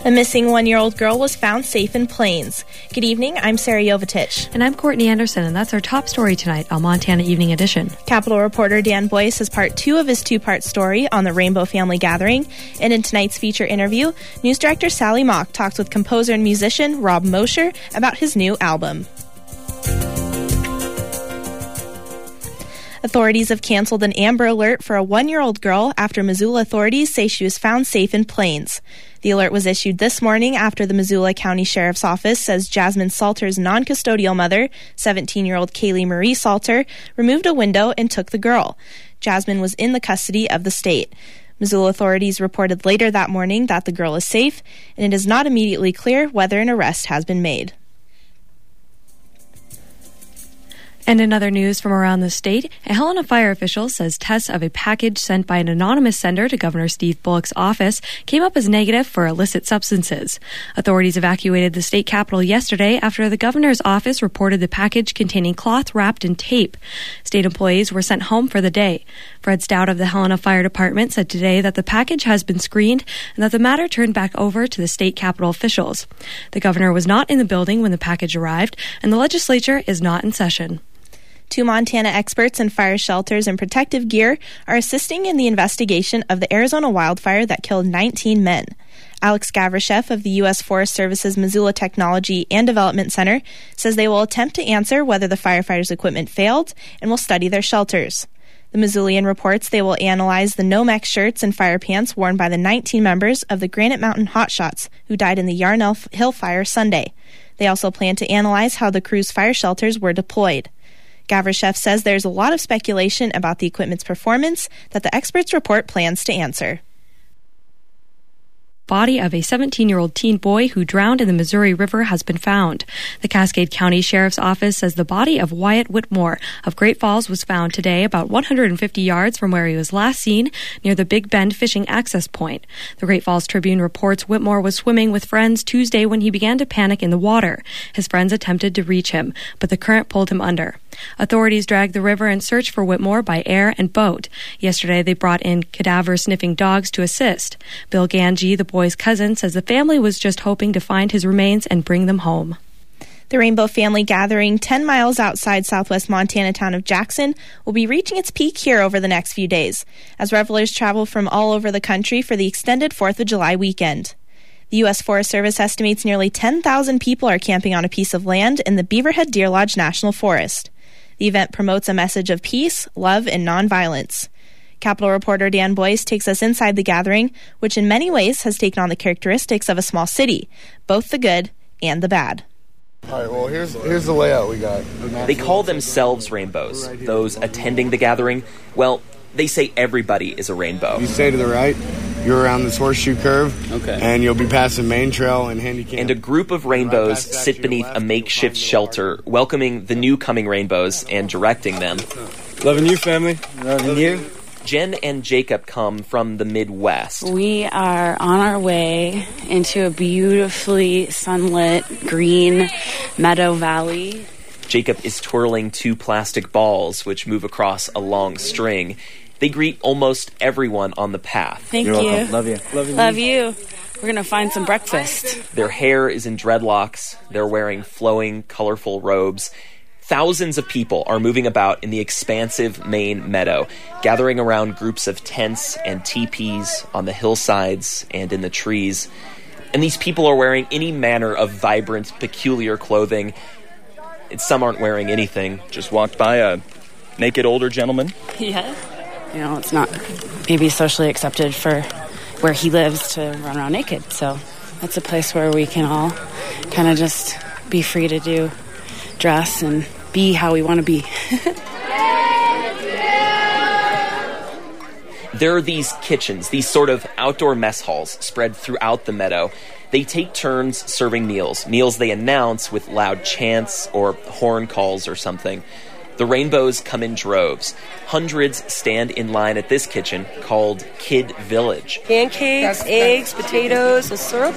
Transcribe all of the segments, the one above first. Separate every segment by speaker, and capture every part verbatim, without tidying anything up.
Speaker 1: A missing one-year-old girl was found safe in Plains. Good evening, I'm Sarah Jovetich.
Speaker 2: And I'm Courtney Anderson, and that's our top story tonight on Montana Evening Edition.
Speaker 1: Capitol reporter Dan Boyce has part two of his two-part story on the Rainbow Family Gathering. And in tonight's feature interview, news director Sally Mock talks with composer and musician Rob Mosher about his new album. Authorities have canceled an Amber Alert for a one-year-old girl after Missoula authorities say she was found safe in Plains. The alert was issued this morning after the Missoula County Sheriff's Office says Jasmine Salter's non-custodial mother, seventeen-year-old Kaylee Marie Salter, removed a window and took the girl. Jasmine was in the custody of the state. Missoula authorities reported later that morning that the girl is safe, and it is not immediately clear whether an arrest has been made.
Speaker 2: And in other news from around the state, a Helena fire official says tests of a package sent by an anonymous sender to Governor Steve Bullock's office came up as negative for illicit substances. Authorities evacuated the state capitol yesterday after the governor's office reported the package containing cloth wrapped in tape. State employees were sent home for the day. Fred Stout of the Helena Fire Department said today that the package has been screened and that the matter turned back over to the state capitol officials. The governor was not in the building when the package arrived, and the legislature is not in session.
Speaker 1: Two Montana experts in fire shelters and protective gear are assisting in the investigation of the Arizona wildfire that killed nineteen men. Alex Gavrishev of the U S Forest Service's Missoula Technology and Development Center says they will attempt to answer whether the firefighters' equipment failed and will study their shelters. The Missoulian reports they will analyze the Nomex shirts and fire pants worn by the nineteen members of the Granite Mountain Hotshots who died in the Yarnell Hill fire Sunday. They also plan to analyze how the crew's fire shelters were deployed. Gavrishev says there's a lot of speculation about the equipment's performance that the experts' report plans to answer.
Speaker 2: Body of a seventeen-year-old teen boy who drowned in the Missouri River has been found. The Cascade County Sheriff's Office says the body of Wyatt Whitmore of Great Falls was found today about one hundred fifty yards from where he was last seen near the Big Bend fishing access point. The Great Falls Tribune reports Whitmore was swimming with friends Tuesday when he began to panic in the water. His friends attempted to reach him, but the current pulled him under. Authorities dragged the river and searched for Whitmore by air and boat. Yesterday, they brought in cadaver-sniffing dogs to assist. Bill Ganji, the boy's cousin, says the family was just hoping to find his remains and bring them home.
Speaker 1: The Rainbow Family Gathering, ten miles outside southwest Montana town of Jackson, will be reaching its peak here over the next few days, as revelers travel from all over the country for the extended fourth of July weekend. The U S Forest Service estimates nearly ten thousand people are camping on a piece of land in the Beaverhead Deer Lodge National Forest. The event promotes a message of peace, love, and nonviolence. Capitol reporter Dan Boyce takes us inside the gathering, which in many ways has taken on the characteristics of a small city, both the good and the bad.
Speaker 3: All right, well, here's here's the layout we got.
Speaker 4: They call themselves rainbows. Those attending the gathering, well, they say everybody is a rainbow.
Speaker 3: You stay to the right, you're around this horseshoe curve, okay, and you'll be passing Main Trail and Handicap.
Speaker 4: And a group of rainbows sit beneath a makeshift shelter, welcoming the new coming rainbows and directing them.
Speaker 3: Loving you, family. Loving you.
Speaker 4: Jen and Jacob come from the Midwest.
Speaker 5: We are on our way into a beautifully sunlit green meadow valley.
Speaker 4: Jacob is twirling two plastic balls, which move across a long string. They greet almost everyone on the path.
Speaker 5: Thank
Speaker 3: You're
Speaker 5: you.
Speaker 3: Welcome. Love you.
Speaker 5: Love you. Love you. We're going to find some breakfast.
Speaker 4: Their hair is in dreadlocks. They're wearing flowing, colorful robes. Thousands of people are moving about in the expansive main meadow, gathering around groups of tents and teepees on the hillsides and in the trees. And these people are wearing any manner of vibrant, peculiar clothing. And some aren't wearing anything.
Speaker 6: Just walked by a naked older gentleman.
Speaker 5: Yeah. You know, it's not maybe socially accepted for where he lives to run around naked. So that's a place where we can all kind of just be free to do, dress and be how we want to be.
Speaker 4: There are these kitchens, these sort of outdoor mess halls spread throughout the meadow. They take turns serving meals, meals they announce with loud chants or horn calls or something. The rainbows come in droves. Hundreds stand in line at this kitchen called Kid Village.
Speaker 7: Pancakes, eggs, potatoes, a syrup.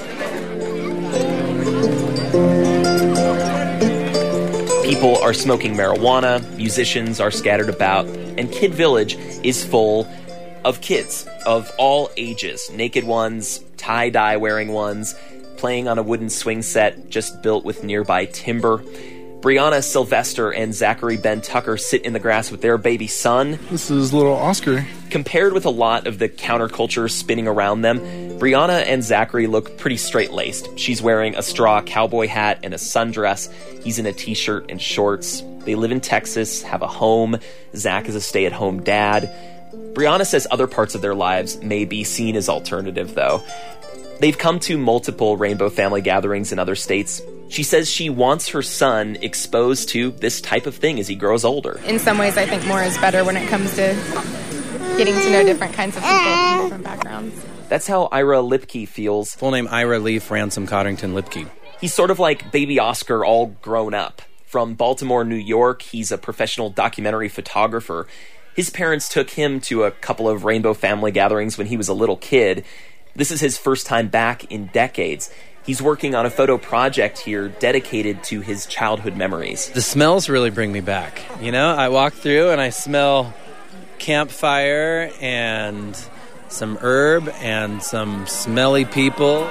Speaker 4: People are smoking marijuana, musicians are scattered about, and Kid Village is full of kids of all ages, naked ones, tie-dye wearing ones. playing on a wooden swing set just built with nearby timber. Brianna Sylvester and Zachary Ben Tucker sit in the grass with their baby son.
Speaker 8: This is little Oscar.
Speaker 4: Compared with a lot of the counterculture spinning around them, Brianna and Zachary look pretty straight-laced. She's wearing a straw cowboy hat and a sundress. He's in a t-shirt and shorts. They live in Texas, have a home. Zach is a stay-at-home dad. Brianna says other parts of their lives may be seen as alternative, though. They've come to multiple Rainbow Family gatherings in other states. She says she wants her son exposed to this type of thing as he grows older.
Speaker 9: In some ways, I think more is better when it comes to getting to know different kinds of people from different backgrounds.
Speaker 4: That's how Ira Lipke feels.
Speaker 10: Full name Ira Leaf Ransom Cottington Lipke.
Speaker 4: He's sort of like baby Oscar all grown up. From Baltimore, New York, he's a professional documentary photographer. His parents took him to a couple of Rainbow Family gatherings when he was a little kid. This is his first time back in decades. He's working on a photo project here dedicated to his childhood memories.
Speaker 10: The smells really bring me back. You know, I walk through and I smell campfire and some herb and some smelly people.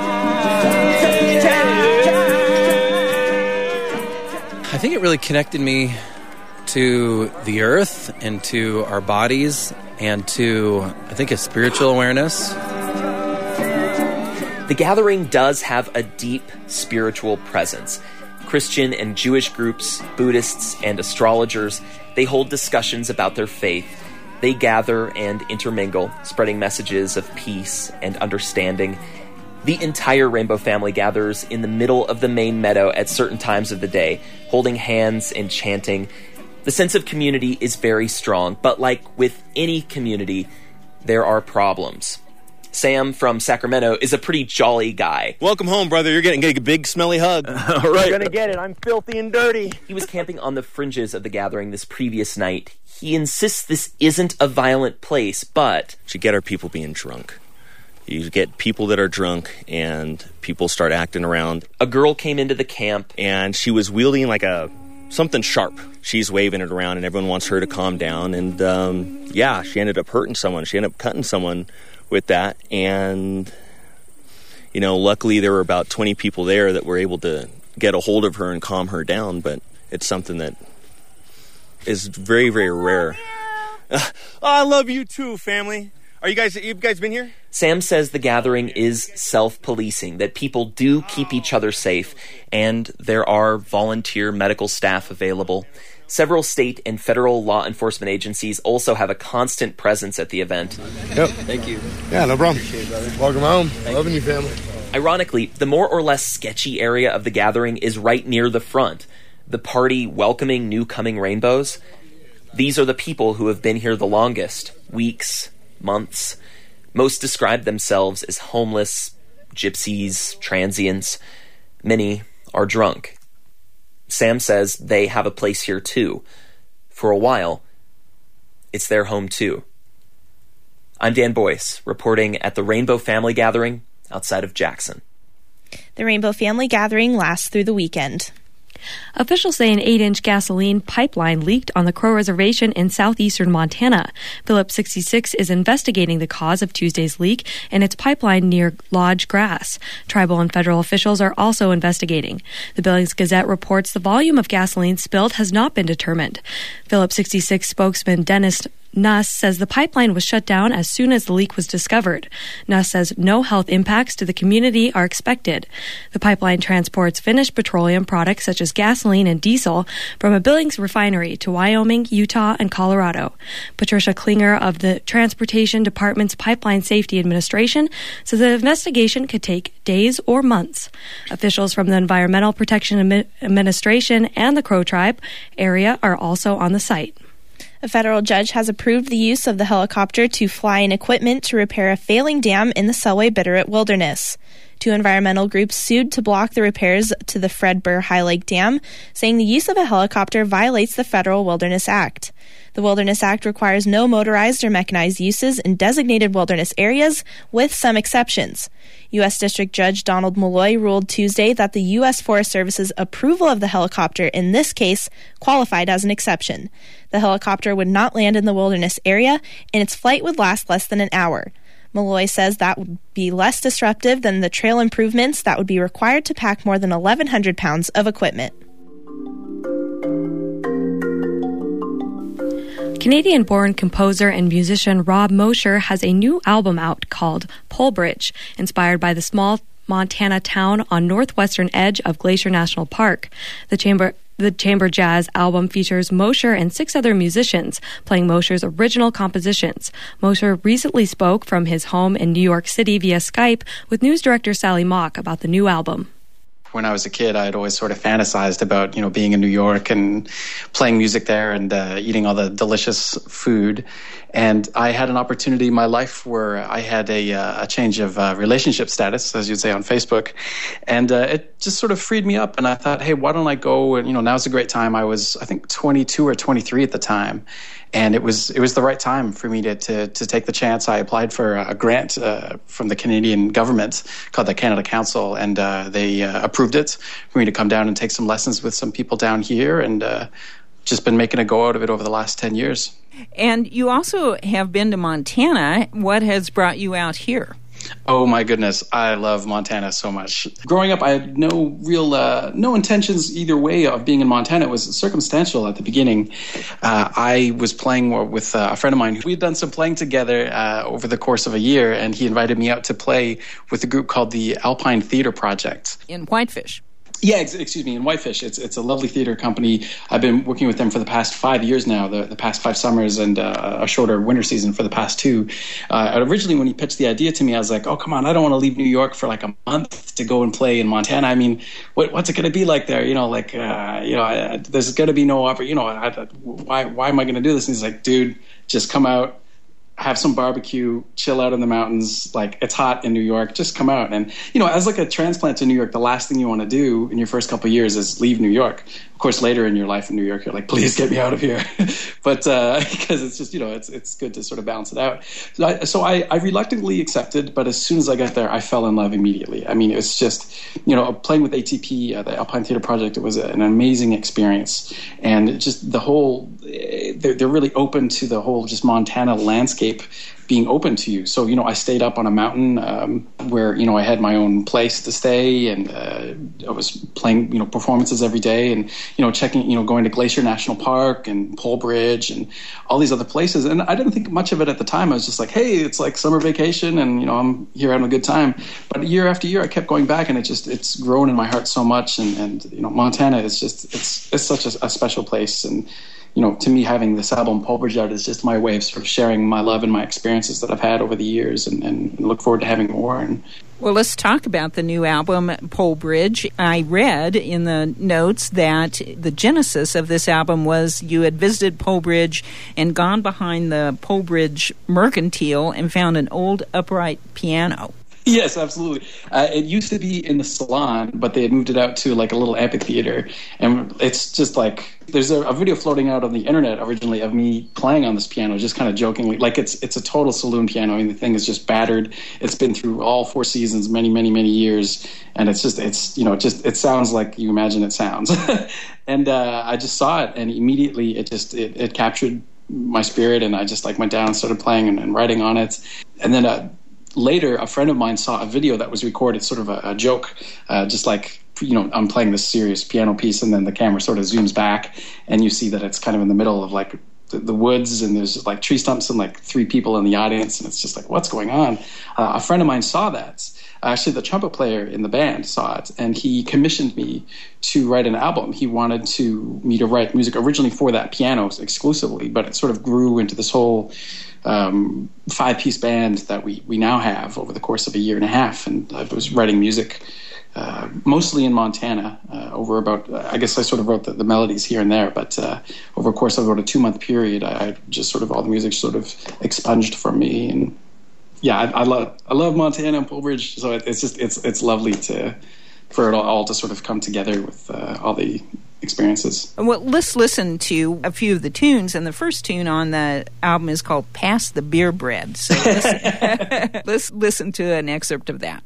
Speaker 10: I think it really connected me to the earth and to our bodies and to, I think, a spiritual awareness.
Speaker 4: The gathering does have a deep spiritual presence. Christian and Jewish groups, Buddhists and astrologers, they hold discussions about their faith. They gather and intermingle, spreading messages of peace and understanding. The entire Rainbow Family gathers in the middle of the main meadow at certain times of the day, holding hands and chanting. The sense of community is very strong, but like with any community, there are problems. Sam from Sacramento is a pretty jolly guy.
Speaker 11: Welcome home, brother. You're getting a big, smelly hug.
Speaker 12: All right. You're gonna get it. I'm filthy and dirty.
Speaker 4: He was camping on the fringes of the gathering this previous night. He insists this isn't a violent place, but...
Speaker 11: should get our people being drunk. You get people that are drunk, and people start acting around.
Speaker 4: A girl came into the camp.
Speaker 11: And she was wielding like a... something sharp. She's waving it around, and everyone wants her to calm down. And, um, yeah, she ended up hurting someone. She ended up cutting someone with that. And, you know, luckily there were about twenty people there that were able to get a hold of her and calm her down. But it's something that is very, very rare.
Speaker 12: Oh, I love you too, family. Are you guys, you guys been here?
Speaker 4: Sam says the gathering is self-policing, that people do keep each other safe, and there are volunteer medical staff available. Several state and federal law enforcement agencies also have a constant presence at the event.
Speaker 3: Yep.
Speaker 10: Thank you.
Speaker 3: Yeah, no problem. Welcome home. Thank Loving you, family.
Speaker 4: Ironically, the more or less sketchy area of the gathering is right near the front, the party welcoming new coming rainbows. These are the people who have been here the longest, weeks, months. Most describe themselves as homeless, gypsies, transients. Many are drunk. Sam says they have a place here too. For a while, it's their home too. I'm Dan Boyce, reporting at the Rainbow Family Gathering outside of Jackson.
Speaker 1: The Rainbow Family Gathering lasts through the weekend.
Speaker 2: Officials say an eight-inch gasoline pipeline leaked on the Crow Reservation in southeastern Montana. Phillips sixty-six is investigating the cause of Tuesday's leak in its pipeline near Lodge Grass. Tribal and federal officials are also investigating. The Billings Gazette reports the volume of gasoline spilled has not been determined. Phillips sixty-six spokesman Dennis Nuss says the pipeline was shut down as soon as the leak was discovered. Nuss says no health impacts to the community are expected. The pipeline transports finished petroleum products such as gasoline and diesel from a Billings refinery to Wyoming, Utah, and Colorado. Patricia Klinger of the Transportation Department's Pipeline Safety Administration says the investigation could take days or months. Officials from the Environmental Protection Administration and the Crow Tribe area are also on the site.
Speaker 1: A federal judge has approved the use of the helicopter to fly in equipment to repair a failing dam in the Selway Bitterroot Wilderness. Two environmental groups sued to block the repairs to the Fred Burr High Lake Dam, saying the use of a helicopter violates the Federal Wilderness Act. The Wilderness Act requires no motorized or mechanized uses in designated wilderness areas, with some exceptions. U S District Judge Donald Malloy ruled Tuesday that the U S Forest Service's approval of the helicopter in this case qualified as an exception. The helicopter would not land in the wilderness area, and its flight would last less than an hour. Malloy says that would be less disruptive than the trail improvements that would be required to pack more than eleven hundred pounds of equipment.
Speaker 2: Canadian-born composer and musician Rob Mosher has a new album out called Polebridge, inspired by the small Montana town on northwestern edge of Glacier National Park. The chamber The chamber jazz album features Mosher and six other musicians playing Mosher's original compositions. Mosher recently spoke from his home in New York City via Skype with news director Sally Mock about the new album.
Speaker 8: When I was a kid, I had always sort of fantasized about, you know, being in New York and playing music there and uh, eating all the delicious food. And I had an opportunity in my life where I had a, uh, a change of uh, relationship status, as you'd say on Facebook. And uh, it just sort of freed me up. And I thought, hey, why don't I go? And, you know, now's a great time. I was, I think, twenty-two or twenty-three at the time. And it was it was the right time for me to to, to take the chance. I applied for a grant uh, from the Canadian government called the Canada Council, and uh, they uh, approved it for me to come down and take some lessons with some people down here, and uh, just been making a go out of it over the last ten years.
Speaker 13: And you also have been to Montana. What has brought you out here?
Speaker 8: Oh my goodness, I love Montana so much. Growing up, I had no real, uh, no intentions either way of being in Montana. It was circumstantial at the beginning. Uh, I was playing with uh, a friend of mine. We had done some playing together uh, over the course of a year, and he invited me out to play with a group called the Alpine Theater Project.
Speaker 13: In Whitefish.
Speaker 8: Yeah, ex- excuse me, in Whitefish. It's it's a lovely theater company. I've been working with them for the past five years now, the, the past five summers and uh, a shorter winter season for the past two. Uh, originally, when he pitched the idea to me, I was like, oh, come on, I don't want to leave New York for like a month to go and play in Montana. I mean, what, what's it going to be like there? You know, like, uh, you know, I, there's going to be no opera. You know, I, I, why, why am I going to do this? And he's like, dude, just come out. Have some barbecue, chill out in the mountains. Like, it's hot in New York. Just come out. And, you know, as like a transplant to New York, the last thing you want to do in your first couple of years is leave New York. Of course, later in your life in New York, you're like, please get me out of here. But uh, because it's just, you know, it's it's good to sort of balance it out. So, I, so I, I reluctantly accepted, but as soon as I got there, I fell in love immediately. I mean, it was just, you know, playing with A T P, uh, the Alpine Theater Project, it was an amazing experience. And just the whole, they're, they're really open to the whole just Montana landscape being open to you. So, you know, I stayed up on a mountain um, where, you know, I had my own place to stay, and uh, I was playing, you know, performances every day, and, you know, checking, you know, going to Glacier National Park and Polebridge and all these other places. And I didn't think much of it at the time. I was just like, hey, it's like summer vacation and, you know, I'm here having a good time. But year after year, I kept going back, and it just, it's grown in my heart so much. And, and you know, Montana is just, it's, it's such a, a special place. And, you know, to me, having this album, Polebridge, out is just my way of sort of sharing my love and my experiences that I've had over the years, and, and look forward to having more. And
Speaker 13: well, let's talk about the new album, Polebridge. I read in the notes that the genesis of this album was you had visited Polebridge and gone behind the Polebridge Mercantile and found an old upright piano.
Speaker 8: Yes, absolutely. Uh, it used to be in the salon, but they had moved it out to like a little amphitheater. And it's just like, there's a, a video floating out on the internet originally of me playing on this piano, just kind of jokingly. Like, it's it's a total saloon piano. I mean, the thing is just battered. It's been through all four seasons, many, many, many years. And it's just, it's, you know, it just, it sounds like you imagine it sounds. And uh, I just saw it, and immediately it just, it, it captured my spirit. And I just like went down and started playing and, and writing on it. And then uh, later, a friend of mine saw a video that was recorded, sort of a, a joke, uh, just like, you know, I'm playing this serious piano piece, and then the camera sort of zooms back, and you see that it's kind of in the middle of like the, the woods, and there's like tree stumps and like three people in the audience, and it's just like, what's going on? Uh, a friend of mine saw that. Actually, the trumpet player in the band saw it, and he commissioned me to write an album. He wanted to me to write music originally for that piano exclusively, but it sort of grew into this whole um, five-piece band that we, we now have over the course of a year and a half. And I was writing music uh, mostly in Montana uh, over about, uh, I guess I sort of wrote the, the melodies here and there, but uh, over the course of about a two-month period, I, I just sort of, all the music sort of expunged from me. And yeah, I, I love I love Montana and Polebridge, so it, it's just, it's it's lovely to for it all, all to sort of come together with uh, all the experiences.
Speaker 13: Well, let's listen to a few of the tunes, and the first tune on the album is called Pass the Beer Bread. So let's, let's listen to an excerpt of that.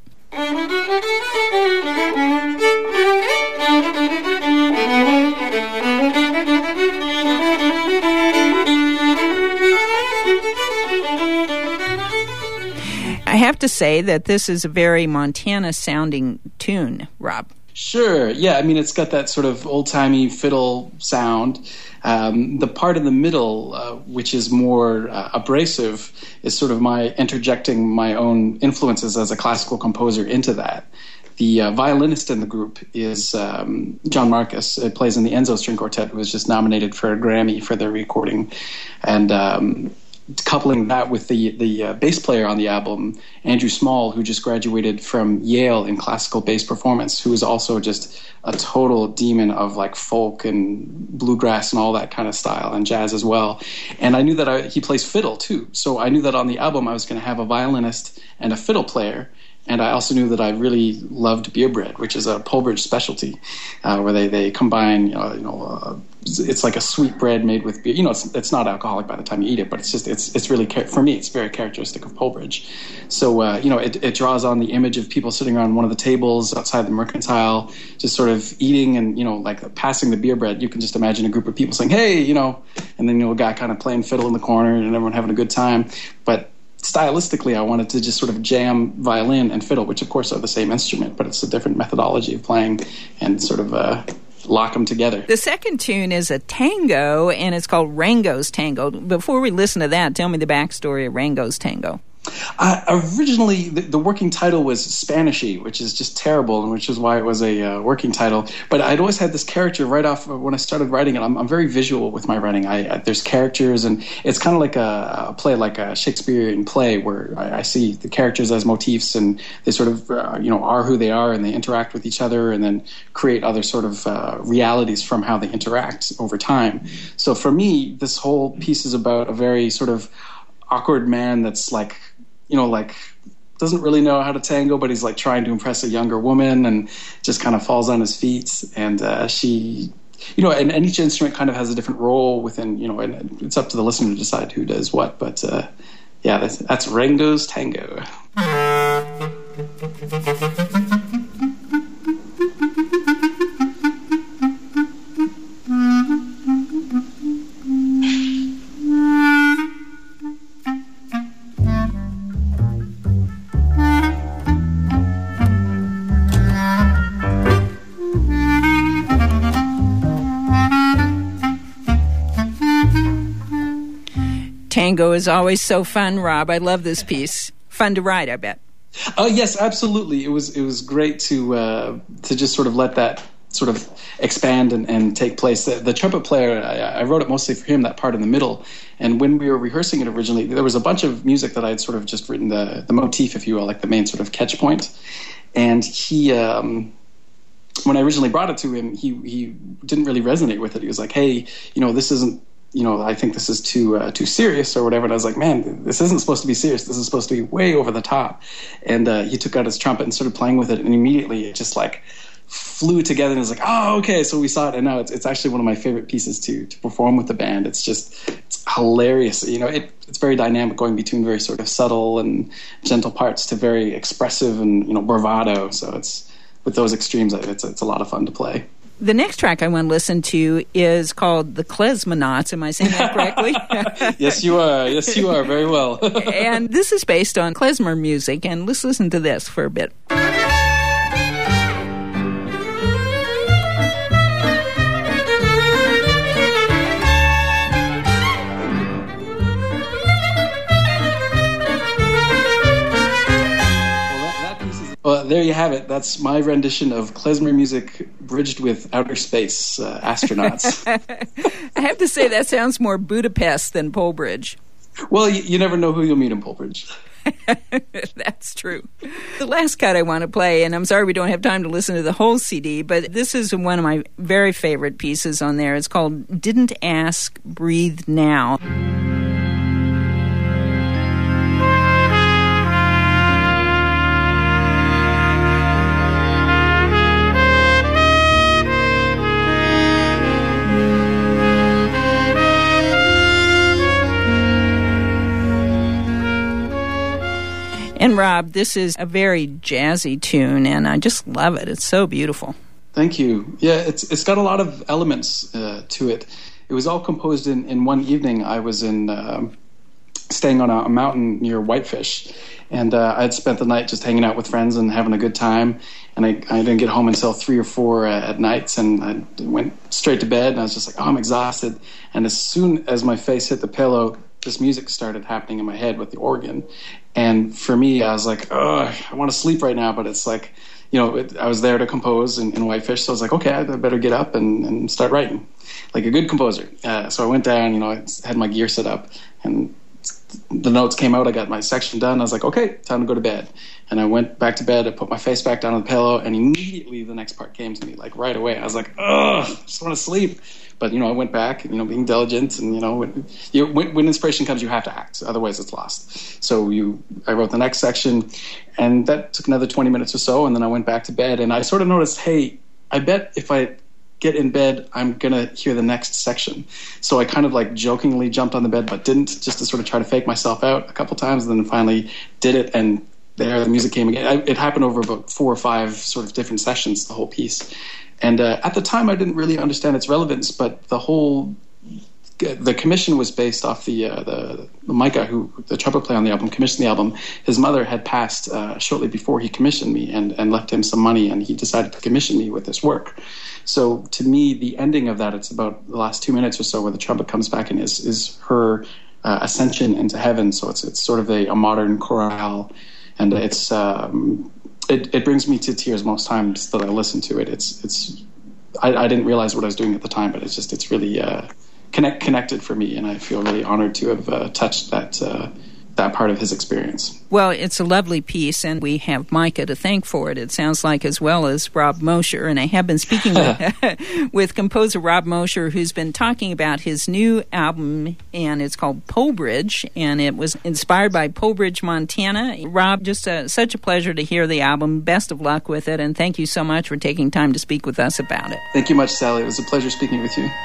Speaker 13: I have to say that this is a very Montana-sounding tune, Rob.
Speaker 8: Sure. Yeah, I mean, it's got that sort of old-timey fiddle sound. Um, the part in the middle, uh, which is more uh, abrasive, is sort of my interjecting my own influences as a classical composer into that. The uh, violinist in the group is um, John Marcus. It plays in the Enzo String Quartet, who was just nominated for a Grammy for their recording. And um, coupling that with the, the uh, bass player on the album, Andrew Small, who just graduated from Yale in classical bass performance, who is also just a total demon of like folk and bluegrass and all that kind of style, and jazz as well. And I knew that I, he plays fiddle too. So I knew that on the album I was going to have a violinist and a fiddle player. And I also knew that I really loved beer bread, which is a Polbridge specialty, uh, where they, they combine, you know, you know uh, it's like a sweet bread made with beer. You know, it's it's not alcoholic by the time you eat it, but it's just it's it's really for me it's very characteristic of Polbridge. So uh, you know, it it draws on the image of people sitting around one of the tables outside the Mercantile, just sort of eating and you know like passing the beer bread. You can just imagine a group of people saying, "Hey," you know, and then you know a guy kind of playing fiddle in the corner and everyone having a good time, but stylistically, I wanted to just sort of jam violin and fiddle, which of course are the same instrument, but it's a different methodology of playing and sort of uh, lock them together.
Speaker 13: The second tune is a tango, and it's called Rango's Tango. Before we listen to that, tell me the backstory of Rango's Tango.
Speaker 8: Uh, originally, the, the working title was Spanishy, which is just terrible, and which is why it was a uh, working title. But I'd always had this character right off when I started writing it. I'm, I'm very visual with my writing. I, I, there's characters, and it's kind of like a, a play, like a Shakespearean play, where I, I see the characters as motifs, and they sort of, uh, you know, are who they are, and they interact with each other, and then create other sort of uh, realities from how they interact over time. So for me, this whole piece is about a very sort of awkward man that's like, you know, like doesn't really know how to tango, but he's like trying to impress a younger woman and just kind of falls on his feet. And uh, she, you know, and, and each instrument kind of has a different role within, you know, and it's up to the listener to decide who does what. But uh, yeah, that's, that's Rango's Tango.
Speaker 13: Tango is always so fun, Rob. I love this piece. Fun to write, I bet.
Speaker 8: Oh yes, absolutely. It was it was great to uh, to just sort of let that sort of expand and, and take place. The, the trumpet player, I, I wrote it mostly for him, that part in the middle. And when we were rehearsing it originally, there was a bunch of music that I had sort of just written the the motif, if you will, like the main sort of catch point. And he, um, when I originally brought it to him, he he didn't really resonate with it. He was like, "Hey, you know, this isn't." You know, I think this is too uh, too serious or whatever. And I was like, man, this isn't supposed to be serious. This is supposed to be way over the top. And uh, he took out his trumpet and started playing with it, and immediately it just like flew together. And it was like, oh, okay. So we saw it, and now it's it's actually one of my favorite pieces to to perform with the band. It's just it's hilarious. You know, it it's very dynamic, going between very sort of subtle and gentle parts to very expressive and you know bravado. So it's with those extremes, it's it's a lot of fun to play.
Speaker 13: The next track I want to listen to is called The Klezmonauts. Am I saying that correctly?
Speaker 8: Yes, you are. Yes, you are. Very well.
Speaker 13: And this is based on klezmer music, and let's listen to this for a bit.
Speaker 8: Well, there you have it. That's my rendition of klezmer music bridged with outer space uh, astronauts.
Speaker 13: I have to say that sounds more Budapest than Polbridge.
Speaker 8: Well, you, you never know who you'll meet in Polbridge.
Speaker 13: That's true. The last cut I want to play, and I'm sorry we don't have time to listen to the whole C D, but this is one of my very favorite pieces on there. It's called Didn't Ask, Breathe Now. And Rob, this is a very jazzy tune, and I just love it. It's so beautiful.
Speaker 8: Thank you. Yeah, it's it's got a lot of elements uh, to it. It was all composed in, in one evening. I was in uh, staying on a, a mountain near Whitefish, And uh, I'd spent the night just hanging out with friends and having a good time. And I, I didn't get home until three or four uh, at nights, and I went straight to bed. And I was just like, oh, I'm exhausted. And as soon as my face hit the pillow, this music started happening in my head with the organ. And for me, I was like, oh, I want to sleep right now. But it's like, you know, it, I was there to compose in, in Whitefish. So I was like, okay, I better get up and, and start writing like a good composer. Uh, so I went down, you know, I had my gear set up, and the notes came out. I got my section done. I was like, okay, time to go to bed. And I went back to bed. I put my face back down on the pillow, and immediately the next part came to me, like right away. I was like, ugh, I just want to sleep. But, you know, I went back, you know, being diligent, and, you know, when, you, when, when inspiration comes, you have to act. Otherwise, it's lost. So you, I wrote the next section, and that took another twenty minutes or so, and then I went back to bed. And I sort of noticed, hey, I bet if I get in bed, I'm going to hear the next section. So I kind of like jokingly jumped on the bed, but didn't, just to sort of try to fake myself out a couple times, and then finally did it, and there the music came again. I, it happened over about four or five sort of different sessions, the whole piece. And uh, at the time, I didn't really understand its relevance, but the whole, the commission was based off the, uh, the, the Micah, who, the trumpet player on the album, commissioned the album. His mother had passed uh, shortly before he commissioned me, and, and left him some money, and he decided to commission me with this work. So to me, the ending of that, it's about the last two minutes or so where the trumpet comes back and is, is her uh, ascension into heaven. So it's, it's sort of a, a modern chorale, and it's, um, It, it brings me to tears most times that I listen to it. It's it's I, I didn't realize what I was doing at the time, but it's just it's really uh, connect connected for me, and I feel really honored to have uh, touched that uh, that part of his experience.
Speaker 13: Well, it's a lovely piece, and we have Micah to thank for it, it sounds like, as well as Rob Mosher. And I have been speaking with, with composer Rob Mosher, who's been talking about his new album, and it's called Polbridge, and it was inspired by Polbridge, Montana. Rob, just uh, such a pleasure to hear the album. Best of luck with it, and thank you so much for taking time to speak with us about it.
Speaker 8: Thank you much, Sally. It was a pleasure speaking with you.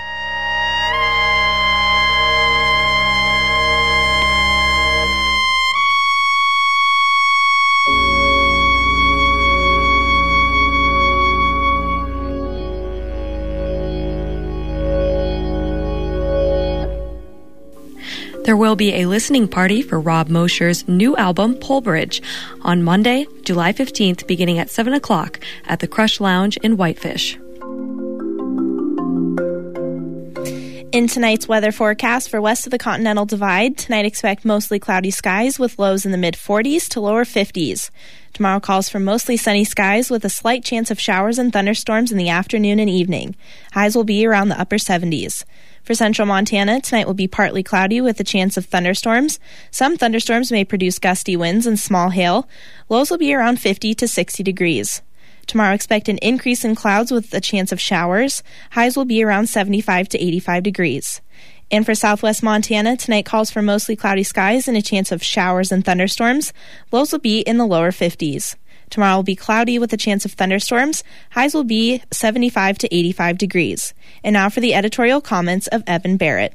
Speaker 2: There will be a listening party for Rob Mosher's new album, Polbridge, on Monday, July fifteenth, beginning at seven o'clock at the Crush Lounge in Whitefish.
Speaker 1: In tonight's weather forecast for west of the Continental Divide, tonight expect mostly cloudy skies with lows in the mid-forties to lower fifties. Tomorrow calls for mostly sunny skies with a slight chance of showers and thunderstorms in the afternoon and evening. Highs will be around the upper seventies. For central Montana, tonight will be partly cloudy with a chance of thunderstorms. Some thunderstorms may produce gusty winds and small hail. Lows will be around fifty to sixty degrees. Tomorrow, expect an increase in clouds with a chance of showers. Highs will be around seventy-five to eighty-five degrees. And for southwest Montana, tonight calls for mostly cloudy skies and a chance of showers and thunderstorms. Lows will be in the lower fifties. Tomorrow will be cloudy with a chance of thunderstorms. Highs will be seventy-five to eighty-five degrees. And now for the editorial comments of Evan Barrett.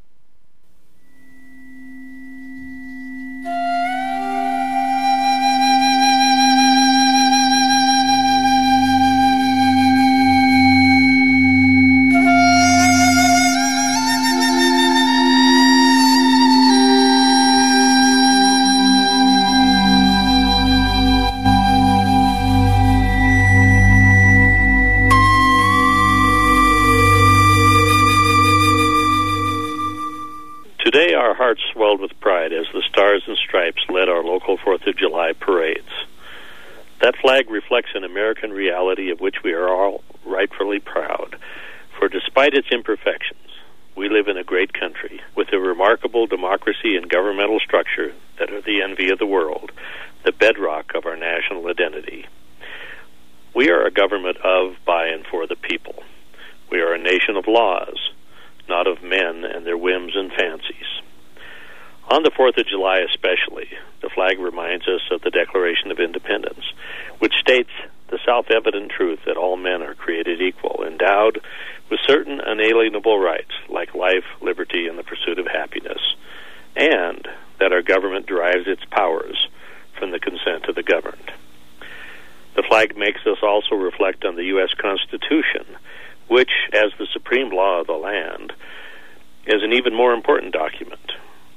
Speaker 14: Hearts swelled with pride as the Stars and Stripes led our local fourth of July parades. That flag reflects an American reality of which we are all rightfully proud, for despite its imperfections, we live in a great country with a remarkable democracy and governmental structure that are the envy of the world, the bedrock of our national identity. We are a government of, by, and for the people. We are a nation of laws, not of men and their whims and fancies. On the fourth of July especially, the flag reminds us of the Declaration of Independence, which states the self-evident truth that all men are created equal, endowed with certain unalienable rights like life, liberty, and the pursuit of happiness, and that our government derives its powers from the consent of the governed. The flag makes us also reflect on the U S Constitution, which, as the supreme law of the land, is an even more important document.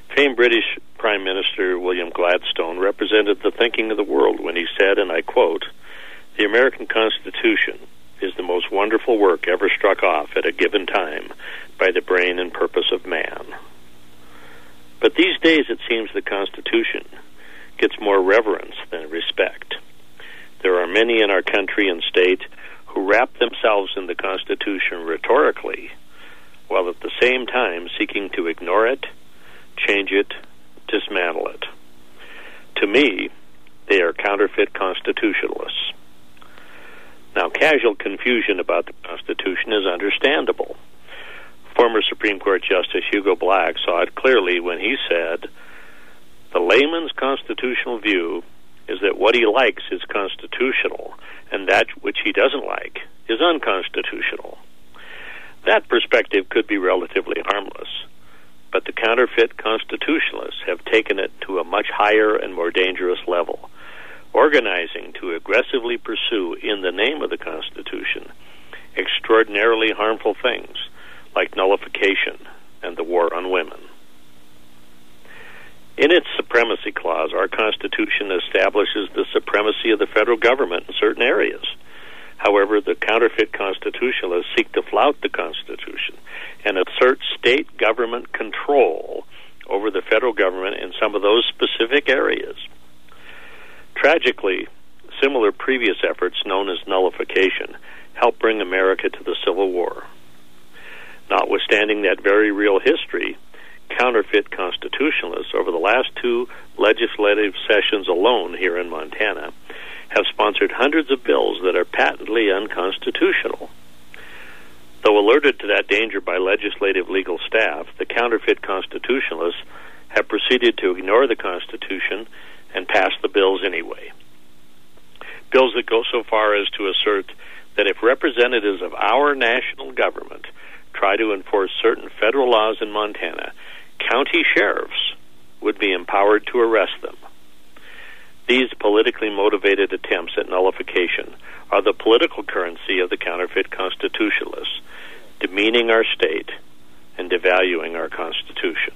Speaker 14: Famed British Prime Minister William Gladstone represented the thinking of the world when he said, and I quote, "The American Constitution is the most wonderful work ever struck off at a given time by the brain and purpose of man." But these days it seems the Constitution gets more reverence than respect. There are many in our country and state who wrap themselves in the Constitution rhetorically, while at the same time seeking to ignore it, change it, dismantle it. To me, they are counterfeit constitutionalists. Now, casual confusion about the Constitution is understandable. Former Supreme Court Justice Hugo Black saw it clearly when he said, "The layman's constitutional view is that what he likes is constitutional, and that which he doesn't like is unconstitutional." That perspective could be relatively harmless, but the counterfeit constitutionalists have taken it to a much higher and more dangerous level, organizing to aggressively pursue, in the name of the Constitution, extraordinarily harmful things like nullification and the war on women. In its supremacy clause, our Constitution establishes the supremacy of the federal government in certain areas. However, the counterfeit constitutionalists seek to flout the Constitution and assert state government control over the federal government in some of those specific areas. Tragically, similar previous efforts, known as nullification, helped bring America to the Civil War. Notwithstanding that very real history, counterfeit constitutionalists over the last two legislative sessions alone here in Montana have sponsored hundreds of bills that are patently unconstitutional. Though alerted to that danger by legislative legal staff, the counterfeit constitutionalists have proceeded to ignore the Constitution and pass the bills anyway. Bills that go so far as to assert that if representatives of our national government try to enforce certain federal laws in Montana, county sheriffs would be empowered to arrest them. These politically motivated attempts at nullification are the political currency of the counterfeit constitutionalists, demeaning our state and devaluing our Constitution.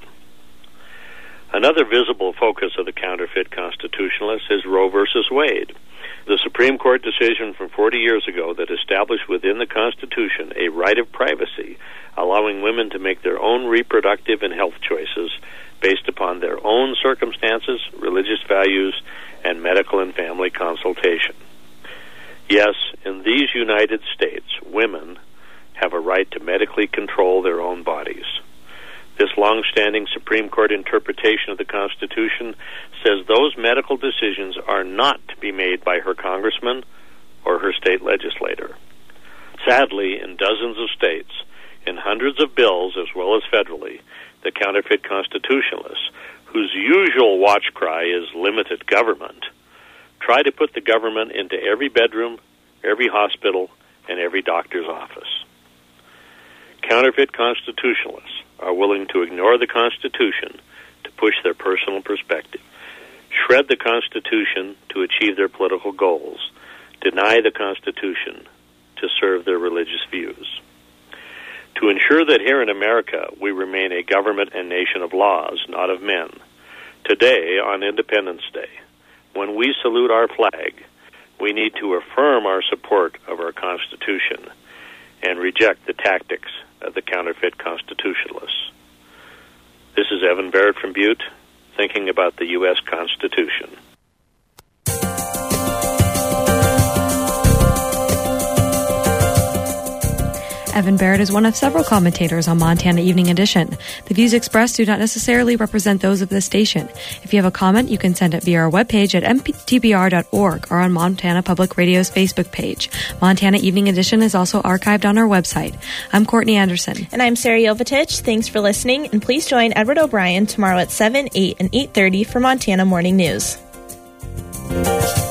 Speaker 14: Another visible focus of the counterfeit constitutionalists is Roe versus Wade, the Supreme Court decision from forty years ago that established within the Constitution a right of privacy, allowing women to make their own reproductive and health choices based upon their own circumstances, religious values, and medical and family consultation. Yes, in these United States, women have a right to medically control their own bodies. This long-standing Supreme Court interpretation of the Constitution says those medical decisions are not to be made by her congressman or her state legislator. Sadly, in dozens of states, in hundreds of bills as well as federally, the counterfeit constitutionalists, whose usual watch cry is limited government, try to put the government into every bedroom, every hospital, and every doctor's office. Counterfeit constitutionalists are willing to ignore the Constitution to push their personal perspective, shred the Constitution to achieve their political goals, deny the Constitution to serve their religious views. To ensure that here in America we remain a government and nation of laws, not of men, today, on Independence Day, when we salute our flag, we need to affirm our support of our Constitution and reject the tactics of the counterfeit constitutionalists. This is Evan Barrett from Butte, thinking about the U S Constitution.
Speaker 2: Evan Barrett is one of several commentators on Montana Evening Edition. The views expressed do not necessarily represent those of this station. If you have a comment, you can send it via our webpage at m t b r dot org or on Montana Public Radio's Facebook page. Montana Evening Edition is also archived on our website. I'm Courtney Anderson.
Speaker 1: And I'm Sarah Jovitich. Thanks for listening, and please join Edward O'Brien tomorrow at seven, eight, and eight thirty for Montana Morning News.